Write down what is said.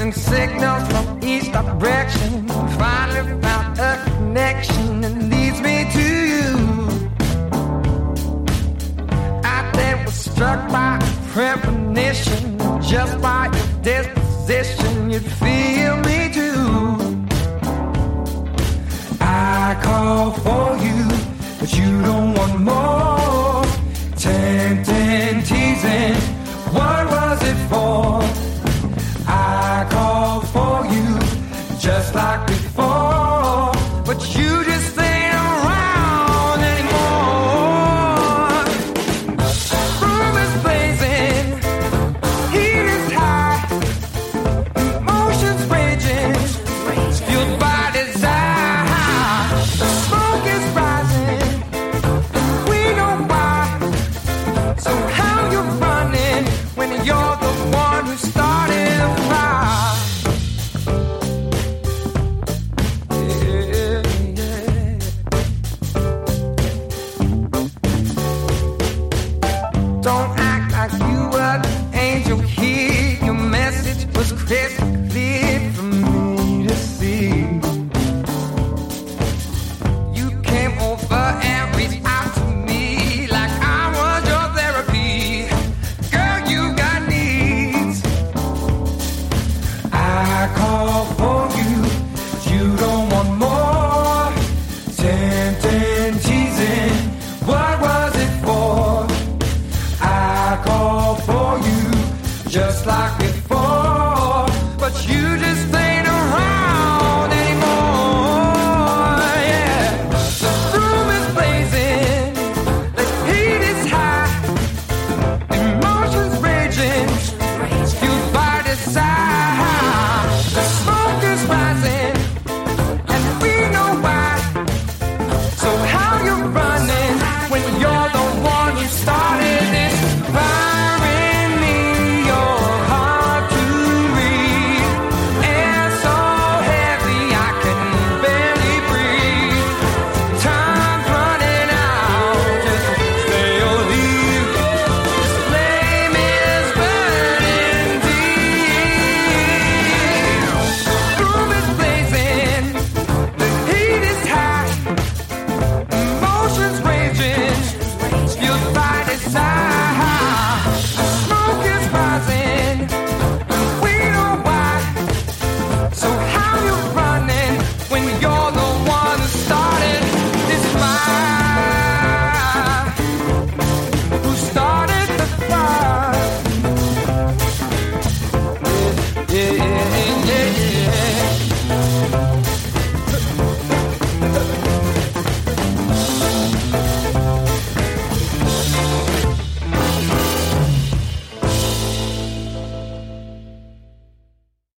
sending signals from each direction. Finally found a connection that leads me to you. I then was struck by a premonition. Just by your disposition, you'd feel me too. I call for you, but you don't want more. Tempting, teasing, what was it for? I call for you, just like before, but you just ain't around anymore. Room is blazing, heat is high, emotions raging, fueled by desire. The smoke is rising, we know why. So how you running when you're the one who started the fire? Don't act like you were the angel here. Your message was crystal clear for me to see. You came over and reached out to me like I was your therapy. Girl, you got needs. I call for you, but you don't want more. Tempting, teasing, what was it for? I call for you, just like before, but you just ain't around anymore. Yeah, the room is blazing, the heat is high, emotions raging, fueled by desire. The smoke is rising, and we know why. So how you running when you're the one who started this fire in me? You're hard to read, air so heavy I can barely breathe. Time's running out, just stay or leave. This flame is burning deep. Room is blazing, the heat is high, emotions raging, fueled by desire.